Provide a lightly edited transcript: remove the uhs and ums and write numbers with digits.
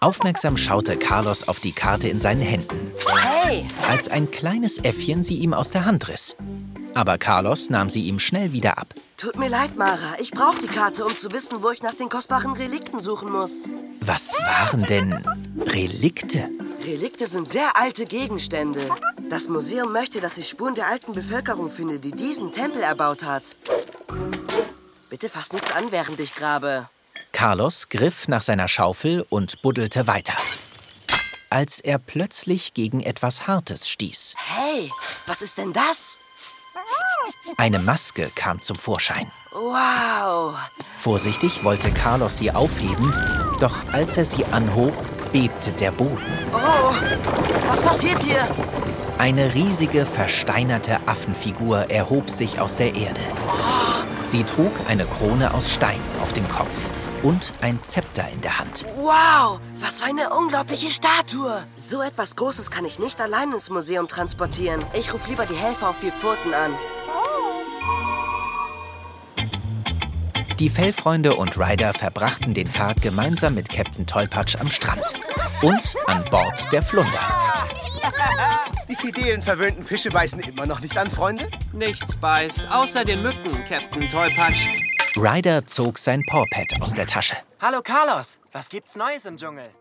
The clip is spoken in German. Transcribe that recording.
Aufmerksam schaute Carlos auf die Karte in seinen Händen, Hey! als ein kleines Äffchen sie ihm aus der Hand riss. Aber Carlos nahm sie ihm schnell wieder ab. Tut mir leid, Mara. Ich brauche die Karte, um zu wissen, wo ich nach den kostbaren Relikten suchen muss. Was waren denn Relikte? Relikte sind sehr alte Gegenstände. Das Museum möchte, dass ich Spuren der alten Bevölkerung finde, die diesen Tempel erbaut hat. Bitte fass nichts an, während ich grabe. Carlos griff nach seiner Schaufel und buddelte weiter, als er plötzlich gegen etwas Hartes stieß. Hey, was ist denn das? Eine Maske kam zum Vorschein. Wow! Vorsichtig wollte Carlos sie aufheben, doch als er sie anhob, bebte der Boden. Oh, was passiert hier? Eine riesige, versteinerte Affenfigur erhob sich aus der Erde. Sie trug eine Krone aus Stein auf dem Kopf und ein Zepter in der Hand. Wow, was für eine unglaubliche Statue. So etwas Großes kann ich nicht allein ins Museum transportieren. Ich rufe lieber die Helfer auf 4 Pfoten an. Die Fellfreunde und Ryder verbrachten den Tag gemeinsam mit Captain Tollpatsch am Strand und an Bord der Flunder. Die fidelen, verwöhnten Fische beißen immer noch nicht an, Freunde? Nichts beißt, außer den Mücken, Captain Tollpatsch. Ryder zog sein Pawpad aus der Tasche. Hallo Carlos, was gibt's Neues im Dschungel?